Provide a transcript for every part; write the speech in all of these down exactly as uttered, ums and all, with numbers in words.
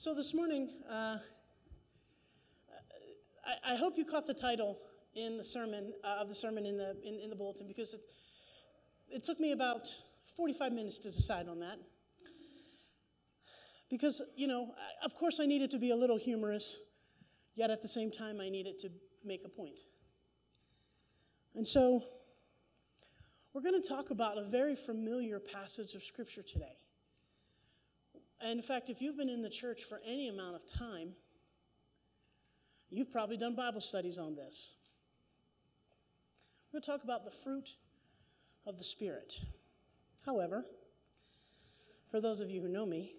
So this morning, uh, I, I hope you caught the title in the sermon uh, of the sermon in the in, in the bulletin, because it, it took me about forty-five minutes to decide on that. Because, you know, of course I needed to be a little humorous, yet at the same time I needed to make a point. And so we're going to talk about a very familiar passage of Scripture today. And in fact, if you've been in the church for any amount of time, you've probably done Bible studies on this. We're going to talk about the fruit of the Spirit. However, for those of you who know me,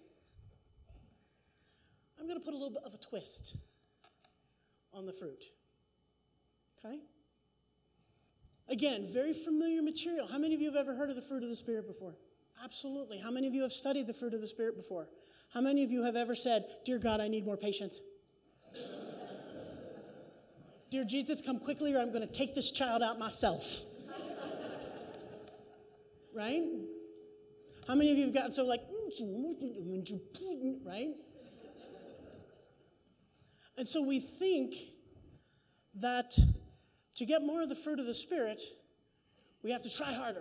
I'm going to put a little bit of a twist on the fruit. Okay? Again, very familiar material. How many of you have ever heard of the fruit of the Spirit before? Absolutely. How many of you have studied the fruit of the Spirit before? How many of you have ever said, "Dear God, I need more patience"? "Dear Jesus, come quickly or I'm going to take this child out myself"? Right? How many of you have gotten so like, right? And so we think that to get more of the fruit of the Spirit, we have to try harder.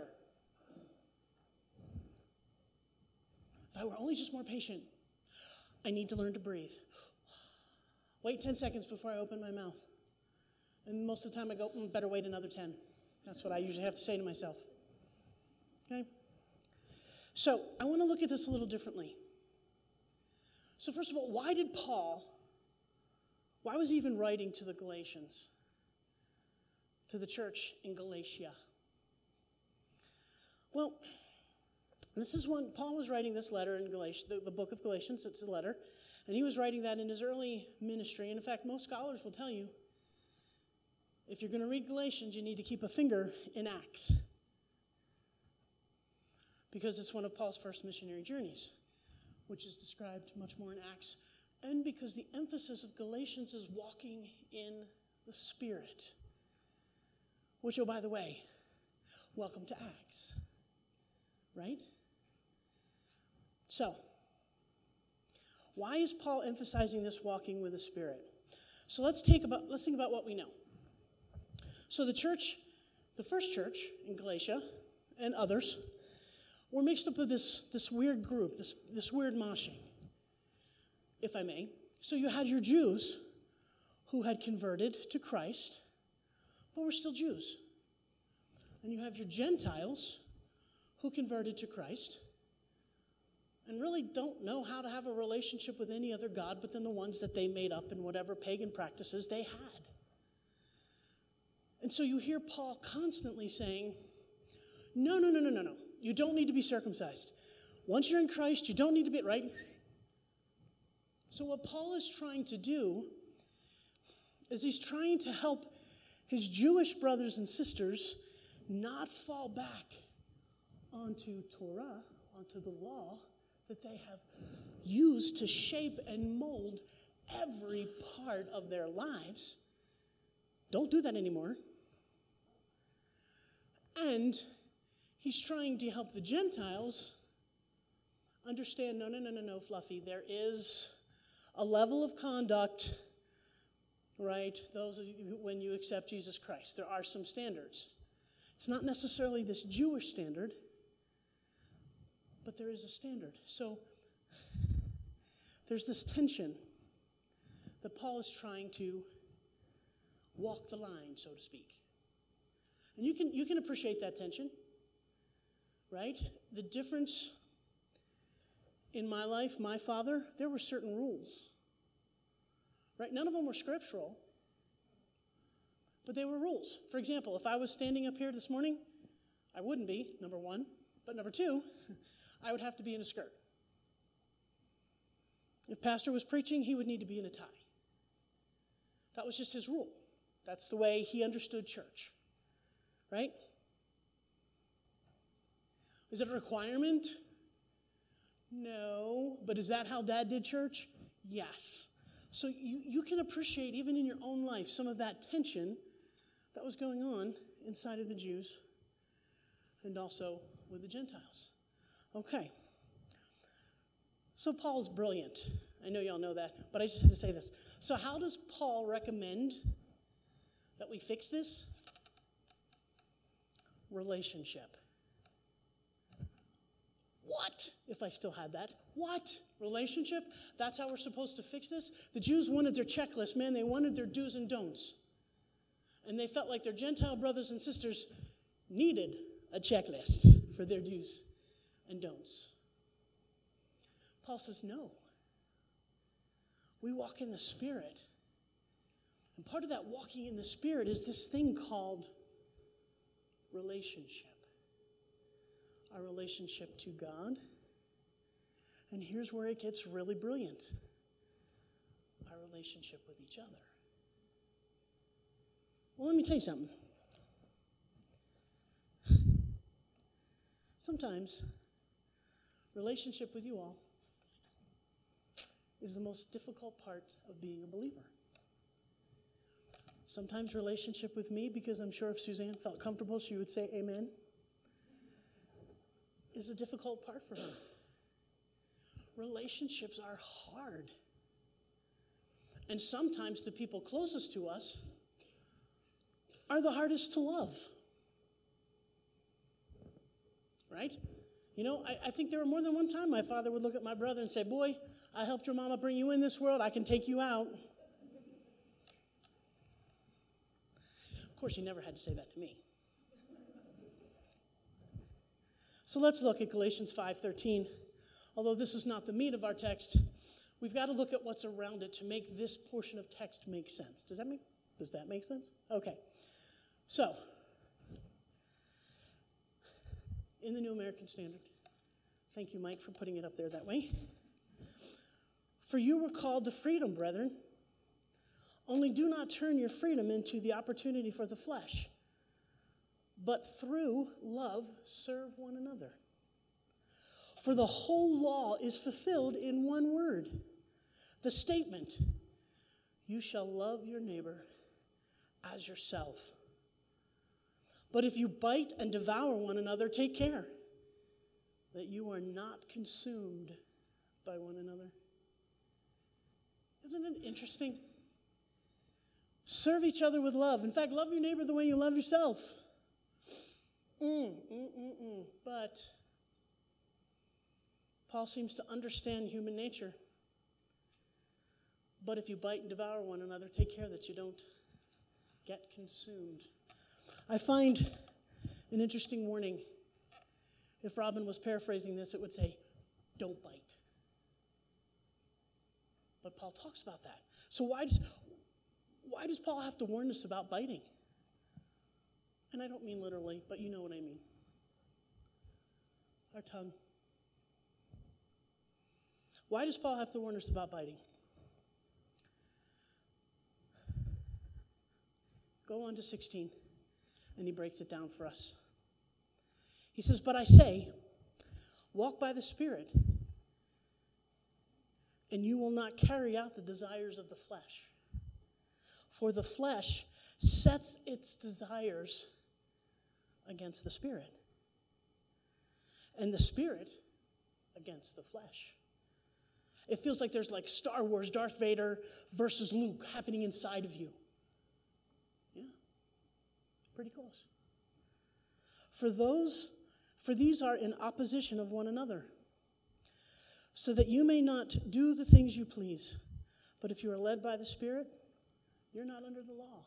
If I were only just more patient, I need to learn to breathe. Wait ten seconds before I open my mouth. And most of the time I go, mm, better wait another ten. That's what I usually have to say to myself. Okay? So I want to look at this a little differently. So first of all, why did Paul, why was he even writing to the Galatians? To the church in Galatia? Well, this is when Paul was writing this letter in Galatia, the, the book of Galatians. It's a letter. And he was writing that in his early ministry. And in fact, most scholars will tell you, if you're going to read Galatians, you need to keep a finger in Acts. Because it's one of Paul's first missionary journeys, which is described much more in Acts. And because the emphasis of Galatians is walking in the Spirit. Which, oh, by the way, welcome to Acts. Right? So, why is Paul emphasizing this walking with the Spirit? So let's take about let's think about what we know. So the church, the first church in Galatia and others, were mixed up with this, this weird group, this, this weird moshing, if I may. So you had your Jews who had converted to Christ, but were still Jews. And you have your Gentiles who converted to Christ and really don't know how to have a relationship with any other God but than the ones that they made up in whatever pagan practices they had. And so you hear Paul constantly saying, no, no, no, no, no, no. You don't need to be circumcised. Once you're in Christ, you don't need to be, right? So what Paul is trying to do is he's trying to help his Jewish brothers and sisters not fall back onto Torah, onto the law that they have used to shape and mold every part of their lives. Don't do that anymore. And he's trying to help the Gentiles understand, no, no, no, no, no, Fluffy, there is a level of conduct, right, those of you, when you accept Jesus Christ. There are some standards. It's not necessarily this Jewish standard, but there is a standard. So there's this tension that Paul is trying to walk the line, so to speak. And you can you can appreciate that tension, right? The difference in my life, my father, there were certain rules, right? None of them were scriptural, but they were rules. For example, if I was standing up here this morning, I wouldn't be, number one. But number two, I would have to be in a skirt. If pastor was preaching, he would need to be in a tie. That was just his rule. That's the way he understood church, right? Is it a requirement? No. But is that how Dad did church? Yes. So you, you can appreciate, even in your own life, some of that tension that was going on inside of the Jews and also with the Gentiles. Okay. So Paul's brilliant, I know y'all know that, but I just have to say this. So how does Paul recommend that we fix this? Relationship. What? If I still had that. What? Relationship? That's how we're supposed to fix this? The Jews wanted their checklist, man. They wanted their do's and don'ts. And they felt like their Gentile brothers and sisters needed a checklist for their do's and don'ts. Paul says, no. We walk in the Spirit. And part of that walking in the Spirit is this thing called relationship. Our relationship to God. And here's where it gets really brilliant. Our relationship with each other. Well, let me tell you something. Sometimes relationship with you all is the most difficult part of being a believer. Sometimes relationship with me, because I'm sure if Suzanne felt comfortable, she would say amen, is a difficult part for her. Relationships are hard. And sometimes the people closest to us are the hardest to love. Right? You know, I, I think there were more than one time my father would look at my brother and say, boy, I helped your mama bring you in this world. I can take you out. Of course, he never had to say that to me. So let's look at Galatians five thirteen. Although this is not the meat of our text, we've got to look at what's around it to make this portion of text make sense. Does that make, does that make sense? Okay. So, in the New American Standard, thank you, Mike, for putting it up there that way. For you were called to freedom, brethren. Only do not turn your freedom into the opportunity for the flesh, but through love serve one another. For the whole law is fulfilled in one word, the statement, you shall love your neighbor as yourself. But if you bite and devour one another, take care that you are not consumed by one another. Isn't it interesting? Serve each other with love. In fact, love your neighbor the way you love yourself. Mm, mm, mm, mm. But Paul seems to understand human nature. But if you bite and devour one another, take care that you don't get consumed. I find an interesting warning. If Robin was paraphrasing this, it would say, don't bite. But Paul talks about that. So why does, why does Paul have to warn us about biting? And I don't mean literally, but you know what I mean. Our tongue. Why does Paul have to warn us about biting? Go on to sixteen. And he breaks it down for us. He says, but I say, walk by the Spirit, and you will not carry out the desires of the flesh. For the flesh sets its desires against the Spirit, and the Spirit against the flesh. It feels like there's like Star Wars, Darth Vader versus Luke happening inside of you. Pretty close. For those, for these are in opposition of one another, so that you may not do the things you please. But if you are led by the Spirit, you're not under the law.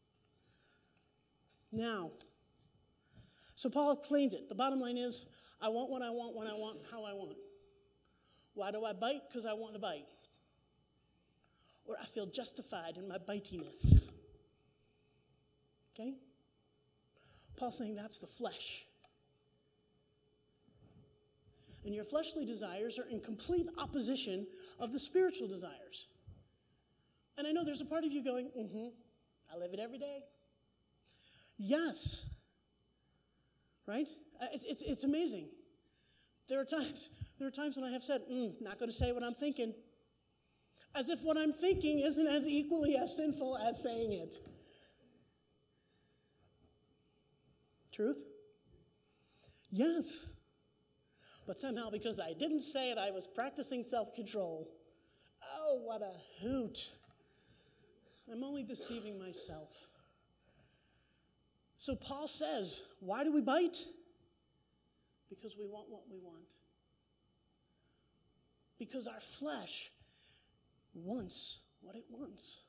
Now, so Paul explains it. The bottom line is, I want what I want, when I want, how I want. Why do I bite? Because I want to bite. Or I feel justified in my bitiness. Okay? Paul's saying that's the flesh. And your fleshly desires are in complete opposition of the spiritual desires. And I know there's a part of you going, mm-hmm, I live it every day. Yes. Right? It's, it's, it's amazing. There are times, there are times when I have said, mm, not going to say what I'm thinking. As if what I'm thinking isn't as equally as sinful as saying it. Truth? Yes. But somehow because I didn't say it, I was practicing self-control. what a hoot. I'm only deceiving myself. So Paul says, why do we bite? Because we want what we want. Because our flesh wants what it wants.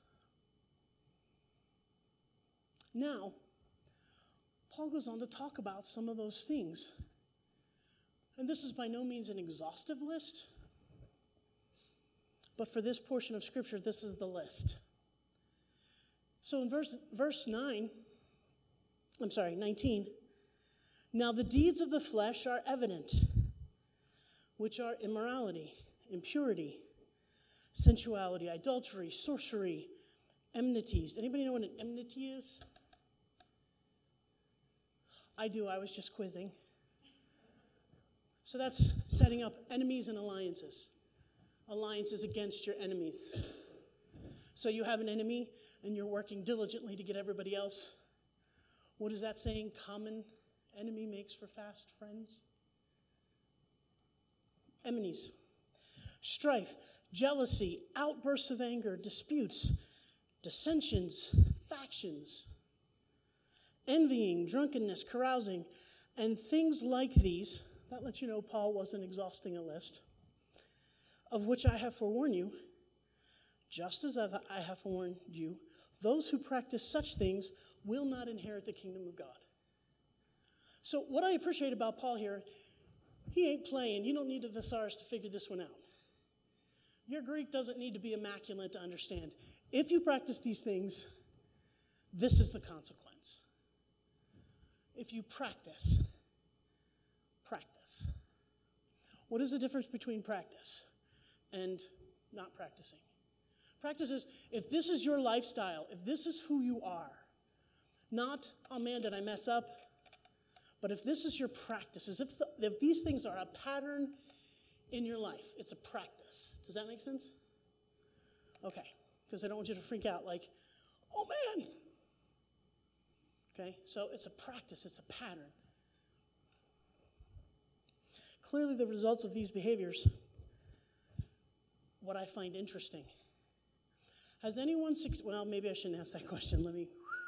Now, Paul goes on to talk about some of those things. And this is by no means an exhaustive list, but for this portion of Scripture, this is the list. So in verse, verse nine, I'm sorry, nineteen, now the deeds of the flesh are evident, which are immorality, impurity, sensuality, adultery, sorcery, enmities. Anybody know what an enmity is? I do, I was just quizzing. So that's setting up enemies and alliances. Alliances against your enemies. So you have an enemy and you're working diligently to get everybody else. What is that saying? Common enemy makes for fast friends. Enemies. Strife, jealousy, outbursts of anger, disputes, dissensions, factions, envying, drunkenness, carousing, and things like these. That lets you know Paul wasn't exhausting a list, of which I have forewarned you, just as I have forewarned you, those who practice such things will not inherit the kingdom of God. So what I appreciate about Paul here, he ain't playing. You don't need a thesaurus to figure this one out. Your Greek doesn't need to be immaculate to understand. If you practice these things, this is the consequence. If you practice, practice. What is the difference between practice and not practicing? Practice is, if this is your lifestyle, if this is who you are, not, oh man, did I mess up? But if this is your practice, as if, the, if these things are a pattern in your life, it's a practice. Does that make sense? Okay, because I don't want you to freak out like, oh man. Okay, so it's a practice, it's a pattern. Clearly the results of these behaviors, what I find interesting. Has anyone, well, maybe I shouldn't ask that question. Let me.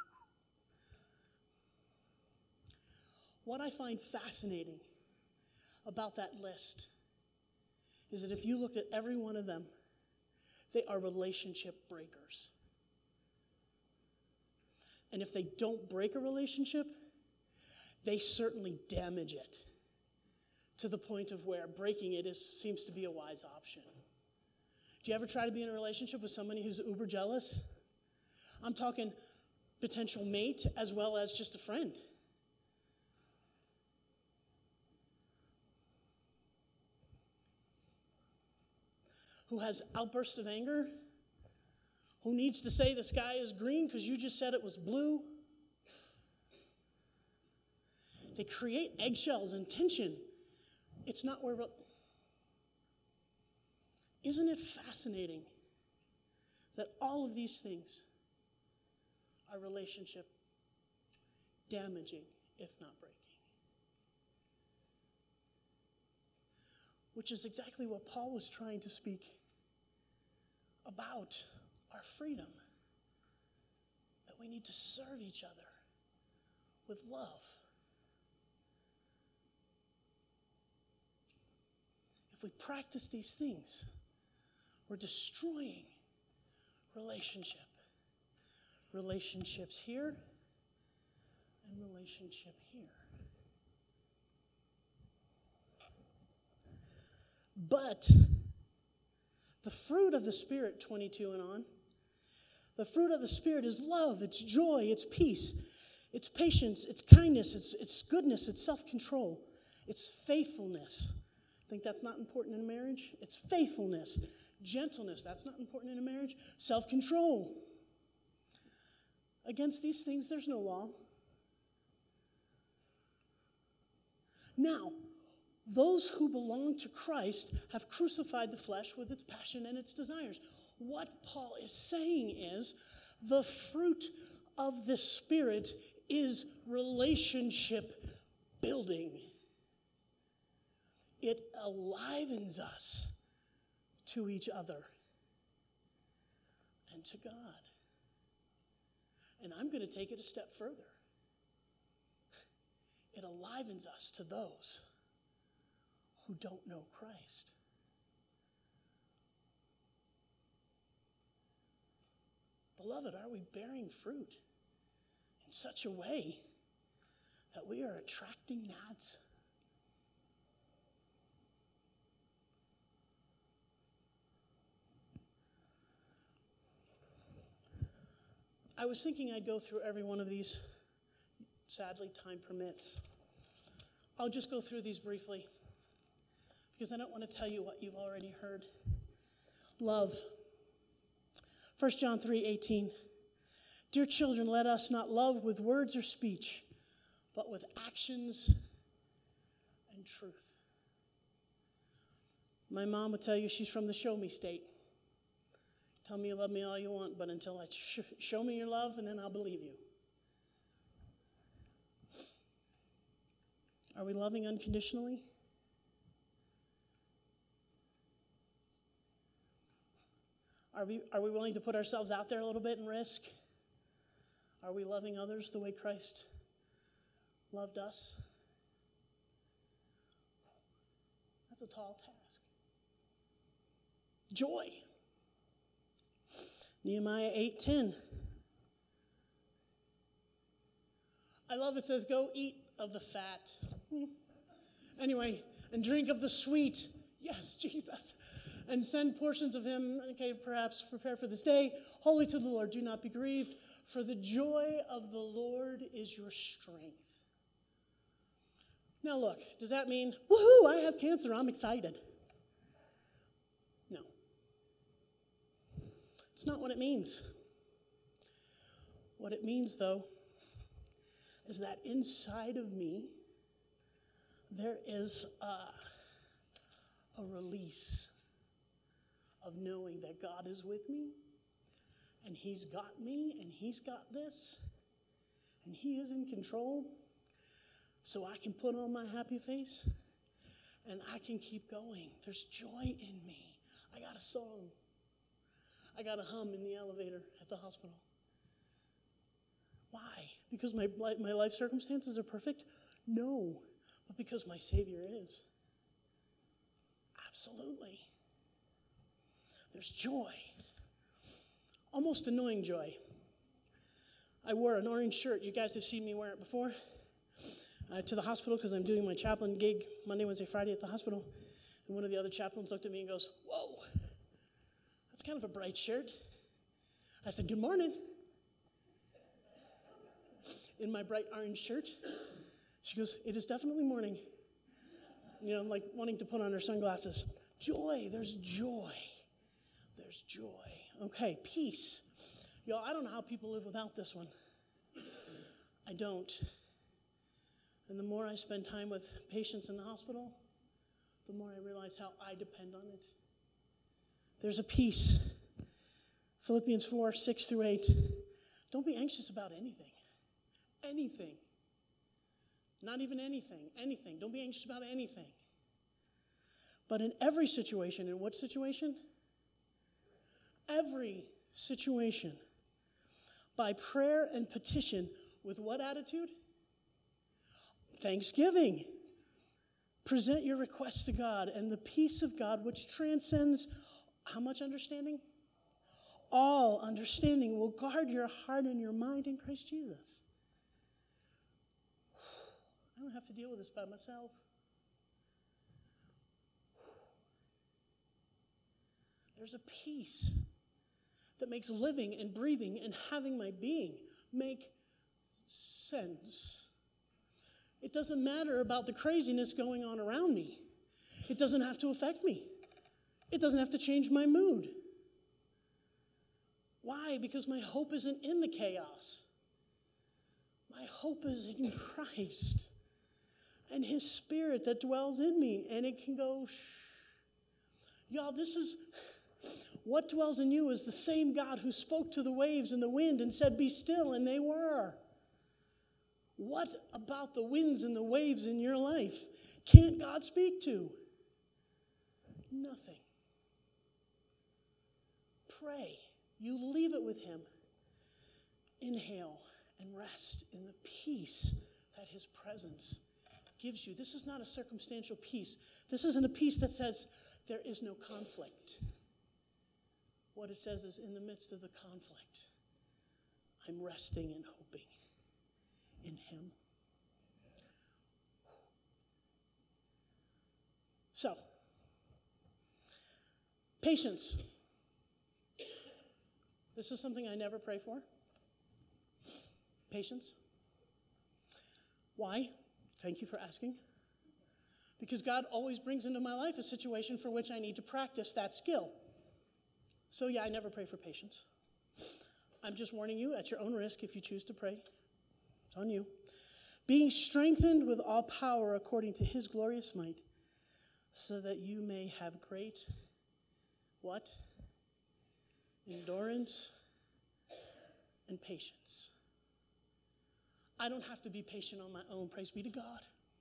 What I find fascinating about that list is that if you look at every one of them, they are relationship breakers. And if they don't break a relationship, they certainly damage it to the point of where breaking it is seems to be a wise option. Do you ever try to be in a relationship with somebody who's uber jealous? I'm talking potential mate as well as just a friend. Who has outbursts of anger? Who needs to say the sky is green because you just said it was blue? They create eggshells and tension. It's not where... Isn't it fascinating that all of these things are relationship damaging, if not breaking? Which is exactly what Paul was trying to speak about, our freedom. That we need to serve each other with love. If we practice these things, we're destroying relationship. Relationships here and relationship here. But the fruit of the Spirit, twenty-two and on, the fruit of the Spirit is love, it's joy, it's peace, it's patience, it's kindness, it's, it's goodness, it's self-control, it's faithfulness. Think that's not important in a marriage? It's faithfulness. Gentleness, that's not important in a marriage. Self-control. Against these things, there's no law. Now, those who belong to Christ have crucified the flesh with its passion and its desires. What Paul is saying is the fruit of the Spirit is relationship building. It alivens us to each other. and to God. And I'm going to take it a step further. It alivens us to those who don't know Christ. Beloved, are we bearing fruit in such a way that we are attracting gnats? I was thinking I'd go through every one of these. Sadly, time permits. I'll just go through these briefly because I don't want to tell you what you've already heard. Love. First John three eighteen. Dear children, let us not love with words or speech, but with actions and truth. My mom would tell you she's from the show me state. Tell me you love me all you want, but until I sh- show me your love, and then I'll believe you. Are we loving unconditionally? Are we, are we willing to put ourselves out there a little bit and risk? Are we loving others the way Christ loved us? That's a tall task. Joy. Nehemiah eight ten. I love it says, go eat of the fat. Anyway, and drink of the sweet. Yes, Jesus. And send portions of him, okay, perhaps prepare for this day, holy to the Lord. Do not be grieved, for the joy of the Lord is your strength. Now look, does that mean, woohoo, I have cancer, I'm excited? No. It's not what it means. What it means, though, is that inside of me, there is a, a release of knowing that God is with me, and he's got me, and he's got this, and he is in control, so I can put on my happy face, and I can keep going. There's joy in me. I got a song. I got a hum in the elevator at the hospital. Why? Because my, my life circumstances are perfect? No, but because my Savior is. Absolutely. There's joy. Almost annoying joy. I wore an orange shirt. You guys have seen me wear it before. Uh, to the hospital because I'm doing my chaplain gig Monday, Wednesday, Friday at the hospital. And one of the other chaplains looked at me and goes, whoa, that's kind of a bright shirt. I said, good morning. In my bright orange shirt. She goes, it is definitely morning. You know, like wanting to put on her sunglasses. Joy, there's joy. There's joy. Okay, peace. Y'all, I don't know how people live without this one. I don't. And the more I spend time with patients in the hospital, the more I realize how I depend on it. There's a peace. Philippians four, six through eight. Don't be anxious about anything. Anything. Not even anything. Anything. Don't be anxious about anything. But in every situation, in what situation? Every situation. By prayer and petition, with what attitude? Thanksgiving. Present your requests to God, and the peace of God, which transcends how much understanding? All understanding will guard your heart and your mind in Christ Jesus. I don't have to deal with this by myself. There's a peace that makes living and breathing and having my being make sense. It doesn't matter about the craziness going on around me. It doesn't have to affect me. It doesn't have to change my mood. Why? Because my hope isn't in the chaos. My hope is in Christ and his Spirit that dwells in me. And it can go, shh. Y'all, this is, what dwells in you is the same God who spoke to the waves and the wind and said, be still, and they were. What about the winds and the waves in your life can't God speak to? Nothing. Pray. You leave it with him. Inhale and rest in the peace that his presence gives you. This is not a circumstantial peace. This isn't a peace that says there is no conflict. What it says is, in the midst of the conflict, I'm resting and hoping in him. So, patience. This is something I never pray for. Patience. Why? Thank you for asking. Because God always brings into my life a situation for which I need to practice that skill. So yeah, I never pray for patience. I'm just warning you at your own risk if you choose to pray. It's on you. Being strengthened with all power according to his glorious might, so that you may have great, what? Endurance and patience. I don't have to be patient on my own, praise be to God.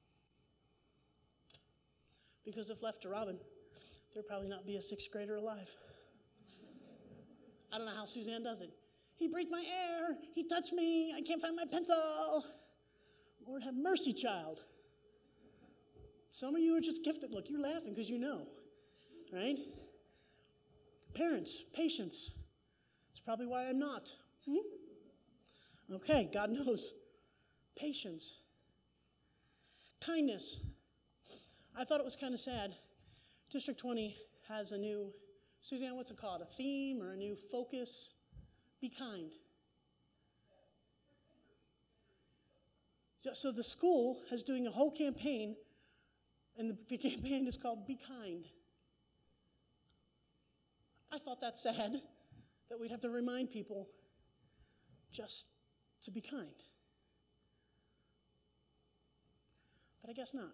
Because if left to Robin, there'd probably not be a sixth grader alive. I don't know how Suzanne does it. He breathed my air. He touched me. I can't find my pencil. Lord have mercy, child. Some of you are just gifted. Look, you're laughing because you know, right? Parents, patience. That's probably why I'm not. Hmm? Okay, God knows. Patience. Kindness. I thought it was kind of sad. District twenty has a new, Suzanne, what's it called? A theme or a new focus? Be kind. So, so the school is doing a whole campaign, and the, the campaign is called Be Kind. I thought that's sad, that we'd have to remind people just to be kind. But I guess not.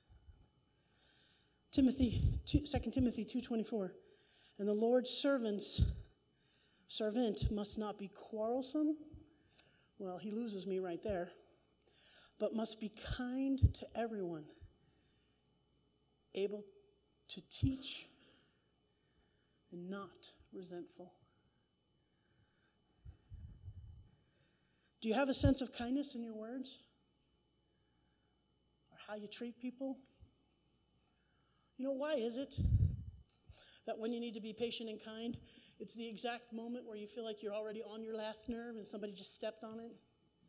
Timothy, two, Second Timothy two twenty-four, and the Lord's servants, servant must not be quarrelsome. Well, he loses me right there. But must be kind to everyone, able to teach and not resentful. Do you have a sense of kindness in your words? Or how you treat people? You know, why is it that when you need to be patient and kind, it's the exact moment where you feel like you're already on your last nerve and somebody just stepped on it?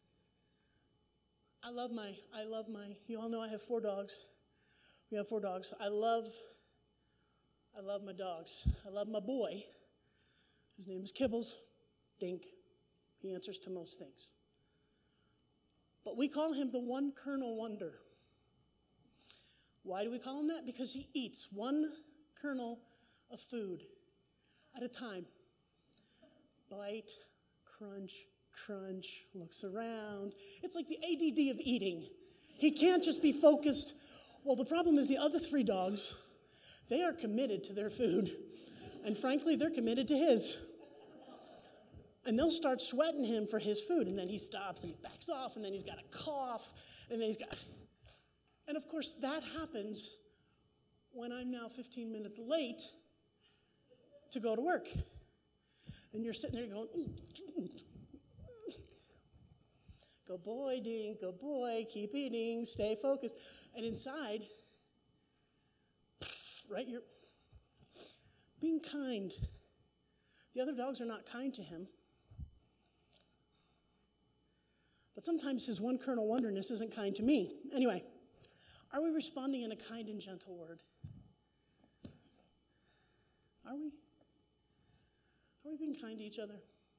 I love my, I love my, you all know I have four dogs. We have four dogs. I love, I love my dogs. I love my boy. His name is Kibbles. Dink. He answers to most things. But we call him the one kernel wonder. Why do we call him that? Because he eats one kernel of food at a time. Bite, crunch, crunch, looks around. It's like the A D D of eating. He can't just be focused. Well, the problem is the other three dogs, they are committed to their food. And frankly, they're committed to his. And they'll start sweating him for his food. And then he stops and he backs off. And then he's got a cough. And then he's got... And of course, that happens when I'm now fifteen minutes late to go to work. And you're sitting there going, mm, mm. Go boy, Dink, go boy, keep eating, stay focused. And inside, right, you're being kind. The other dogs are not kind to him. But sometimes his one kernel wonderness isn't kind to me. Anyway, are we responding in a kind and gentle word? Are we? Are we being kind to each other?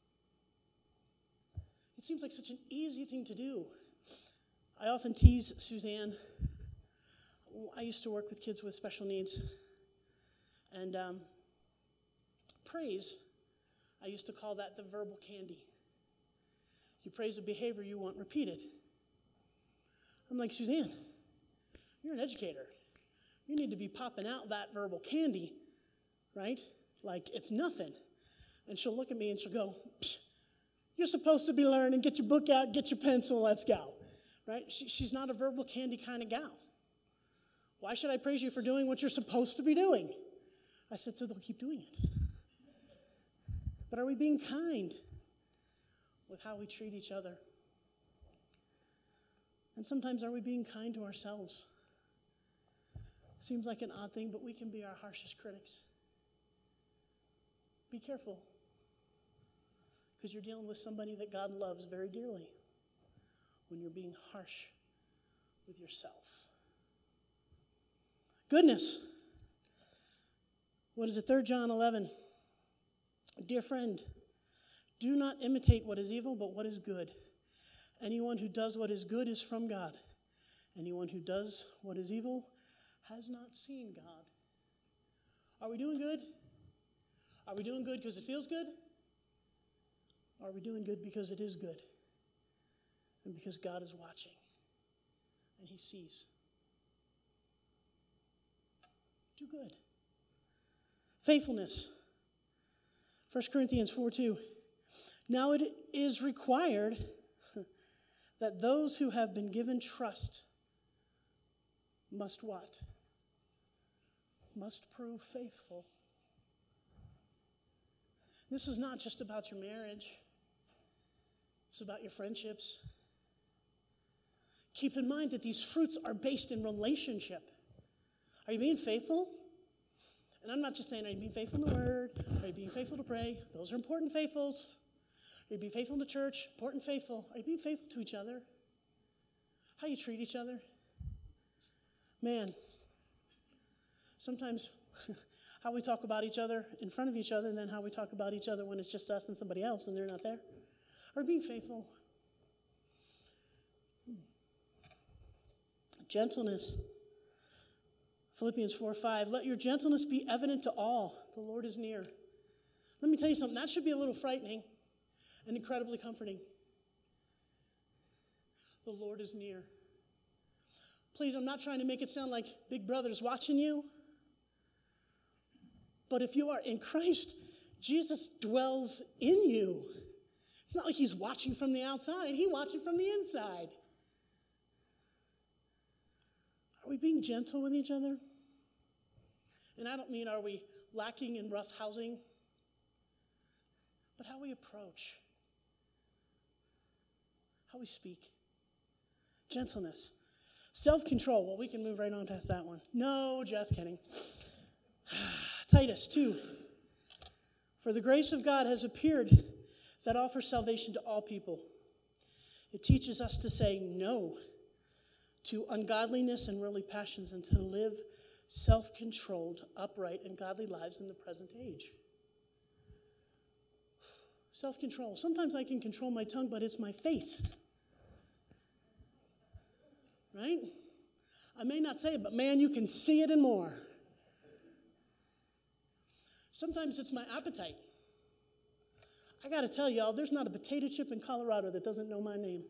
It seems like such an easy thing to do. I often tease Suzanne. I used to work with kids with special needs. And um, praise, I used to call that the verbal candy. You praise a behavior you want repeated. I'm like, Suzanne, you're an educator. You need to be popping out that verbal candy, right? Like it's nothing. And she'll look at me and she'll go, Psh, you're supposed to be learning. Get your book out, get your pencil, let's go. Right? She, she's not a verbal candy kind of gal. Why should I praise you for doing what you're supposed to be doing? I said, so they'll keep doing it. But But are we being kind with how we treat each other? And sometimes are we being kind to ourselves? Seems like an odd thing, but we can be our harshest critics. Be careful, because you're dealing with somebody that God loves very dearly when you're being harsh with yourself. Goodness. What is it? Third John eleven. Dear friend, do not imitate what is evil, but what is good. Anyone who does what is good is from God. Anyone who does what is evil has not seen God. Are we doing good? Are we doing good because it feels good? Or are we doing good because it is good? And because God is watching and he sees? Do good. Faithfulness. First Corinthians four two. Now it is required that those who have been given trust must what? Must prove faithful. This is not just about your marriage. It's about your friendships. Keep in mind that these fruits are based in relationship. Are you being faithful? And I'm not just saying, are you being faithful in the word? Are you being faithful to pray? Those are important faithfuls. Are you being faithful in the church? Important faithful. Are you being faithful to each other? How you treat each other? Man, sometimes how we talk about each other in front of each other and then how we talk about each other when it's just us and somebody else and they're not there. Are you being faithful? Gentleness. Philippians four five. Let your gentleness be evident to all. The Lord is near. Let me tell you something. That should be a little frightening and incredibly comforting. The Lord is near. Please, I'm not trying to make it sound like Big Brother's watching you. But if you are in Christ, Jesus dwells in you. It's not like he's watching from the outside. He's watching from the inside. Are we being gentle with each other? And I don't mean are we lacking in rough housing, but how we approach, how we speak. Gentleness. Self-control. Well, we can move right on past that one. No, just kidding. Titus two. For the grace of God has appeared that offers salvation to all people. It teaches us to say no to ungodliness and worldly passions and to live self-controlled, upright, and godly lives in the present age. Self-control. Sometimes I can control my tongue, but it's my face. Right? I may not say it, but man, you can see it and more. Sometimes it's my appetite. I got to tell y'all, there's not a potato chip in Colorado that doesn't know my name.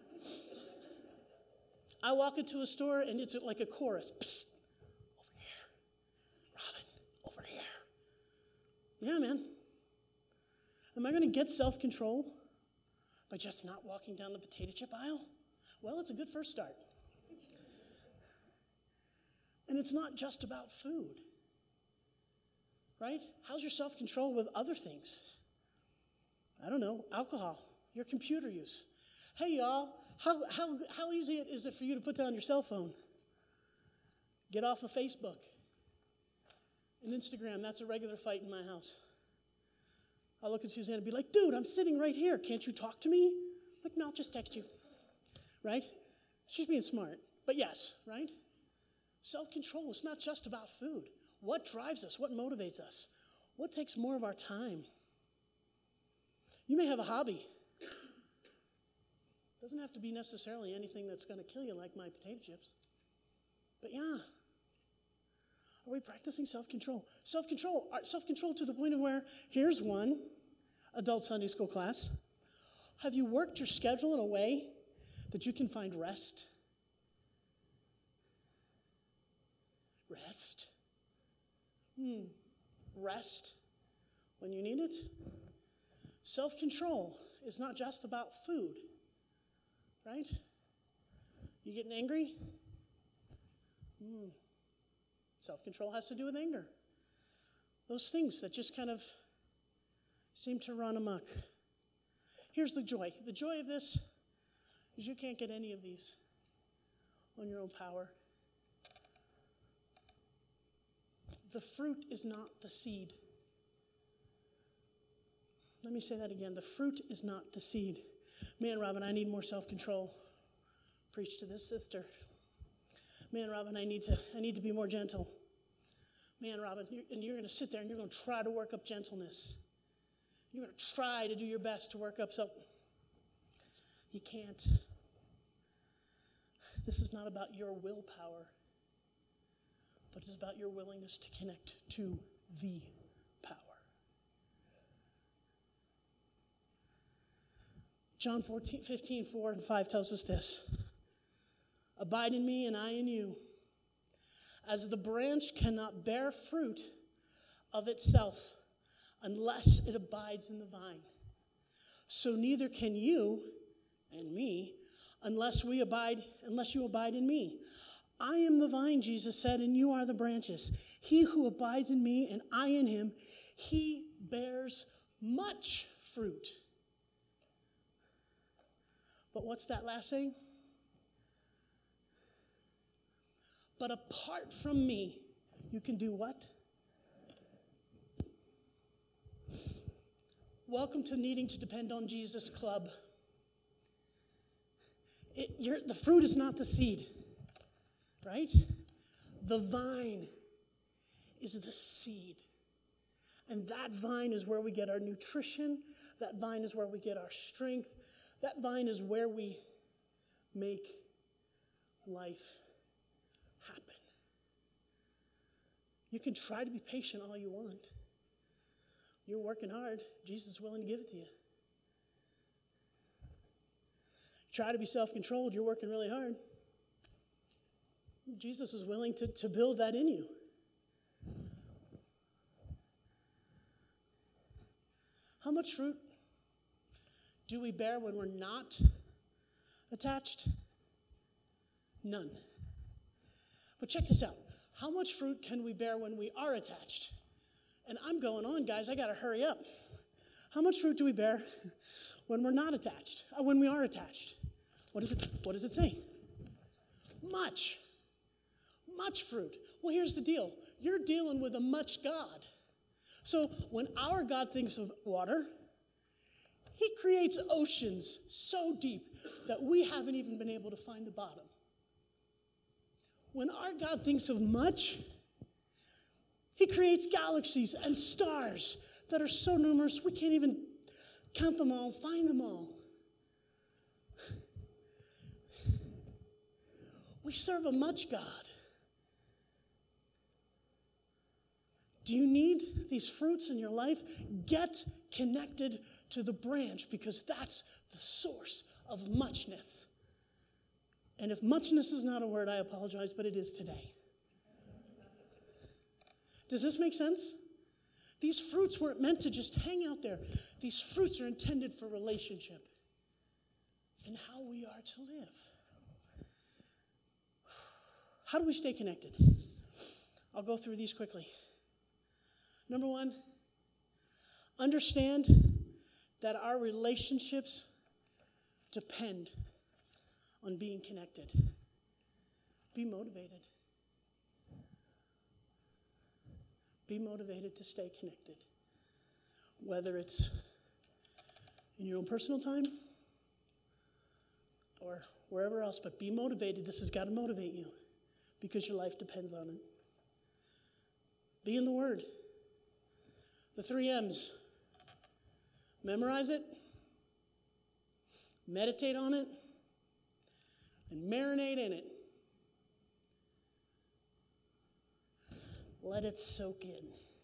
I walk into a store and it's like a chorus. Psst, over here. Robin, over here. Yeah, man. Am I going to get self-control by just not walking down the potato chip aisle? Well, it's a good first start. And it's not just about food, right? How's your self-control with other things? I don't know, alcohol, your computer use. Hey, y'all, how, how, how easy is it for you to put down your cell phone? Get off of Facebook and Instagram. That's a regular fight in my house. I'll look at Suzanne and be like, dude, I'm sitting right here. Can't you talk to me? Like, no, I'll just text you, right? She's being smart, but yes, right? Self-control is not just about food. What drives us? What motivates us? What takes more of our time? You may have a hobby. Doesn't have to be necessarily anything that's going to kill you like my potato chips. But yeah, are we practicing self-control? Self-control, self-control to the point of where, here's one, adult Sunday school class. Have you worked your schedule in a way that you can find rest? Rest? Hmm. Rest when you need it? Self-control is not just about food, right? You getting angry? Hmm. Self-control has to do with anger. Those things that just kind of seem to run amok. Here's the joy. The joy of this is you can't get any of these on your own power. The fruit is not the seed. Let me say that again. The fruit is not the seed. Man, Robin, I need more self-control. Preach to this sister. Man, Robin, I need to I need to be more gentle. Man, Robin, you're, and you're going to sit there and you're going to try to work up gentleness. You're going to try to do your best to work up something. You can't. This is not about your willpower, but it's about your willingness to connect to the power. John fourteen, fifteen, four and five tells us this. Abide in me and I in you. As the branch cannot bear fruit of itself unless it abides in the vine, so neither can you and me unless we abide, unless you abide in me. I am the vine, Jesus said, and you are the branches. He who abides in me and I in him, he bears much fruit. But what's that last saying? But apart from me, you can do what? Welcome to Needing to Depend on Jesus Club. It, you're, the fruit is not the seed, right? The vine is the seed. And that vine is where we get our nutrition. That vine is where we get our strength. That vine is where we make life happen. You can try to be patient all you want. You're working hard. Jesus is willing to give it to you. Try to be self-controlled. You're working really hard. Jesus is willing to, to build that in you. How much fruit do we bear when we're not attached? None. But check this out. How much fruit can we bear when we are attached? And I'm going on, guys. I got to hurry up. How much fruit do we bear when we're not attached? Uh, when we are attached? What is it? What does it say? Much. Much fruit. Well, here's the deal. You're dealing with a much God. So when our God thinks of water, he creates oceans so deep that we haven't even been able to find the bottom. When our God thinks of much, he creates galaxies and stars that are so numerous we can't even count them all, find them all. We serve a much God. Do you need these fruits in your life? Get connected to the branch because that's the source of muchness. And if muchness is not a word, I apologize, but it is today. Does this make sense? These fruits weren't meant to just hang out there. These fruits are intended for relationship and how we are to live. How do we stay connected? I'll go through these quickly. Number one, understand that our relationships depend on being connected. Be motivated. Be motivated to stay connected. Whether it's in your own personal time or wherever else, but be motivated. This has got to motivate you because your life depends on it. Be in the Word. The three M's. Memorize it, meditate on it, and marinate in it. Let it soak in.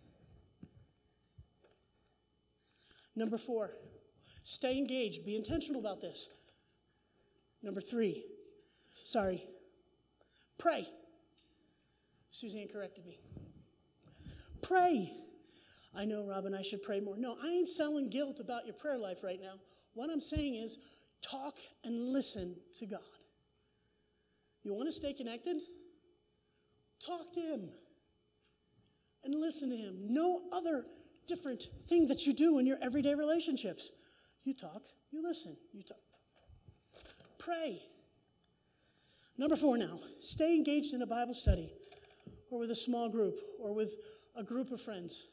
Number four, stay engaged. Be intentional about this. Number three, sorry, pray. Suzanne corrected me. Pray. I know, Robin, I should pray more. No, I ain't selling guilt about your prayer life right now. What I'm saying is talk and listen to God. You want to stay connected? Talk to him and listen to him. No other different thing that you do in your everyday relationships. You talk, you listen, you talk. Pray. Number four now, stay engaged in a Bible study or with a small group or with a group of friends.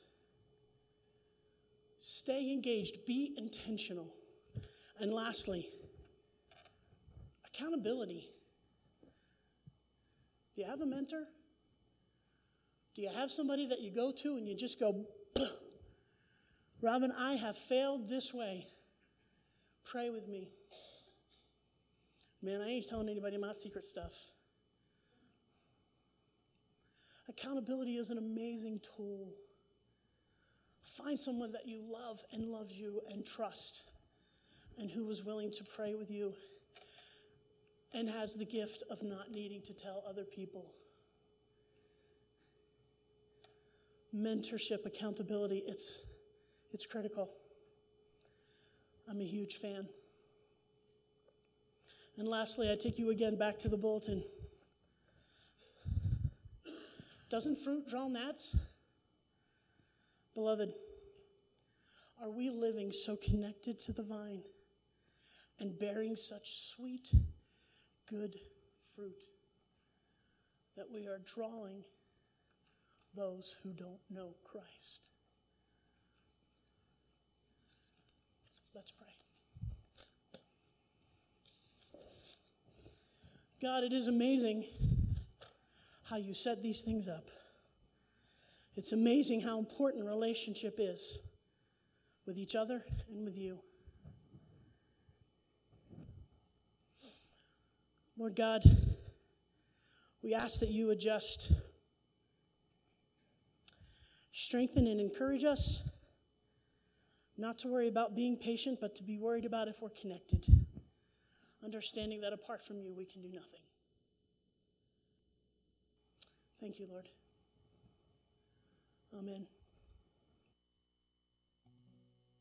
Stay engaged, be intentional. And lastly, accountability. Do you have a mentor? Do you have somebody that you go to and you just go, Robin, I have failed this way. Pray with me. Man, I ain't telling anybody my secret stuff. Accountability is an amazing tool. Find someone that you love and loves you and trust and who is willing to pray with you and has the gift of not needing to tell other people. Mentorship, accountability, it's, it's critical. I'm a huge fan. And lastly, I take you again back to the bulletin. Doesn't fruit draw gnats? Beloved, are we living so connected to the vine and bearing such sweet, good fruit that we are drawing those who don't know Christ? Let's pray. God, it is amazing how you set these things up. It's amazing how important relationship is with each other and with you. Lord God, we ask that you would just strengthen and encourage us not to worry about being patient, but to be worried about if we're connected, understanding that apart from you, we can do nothing. Thank you, Lord. Amen.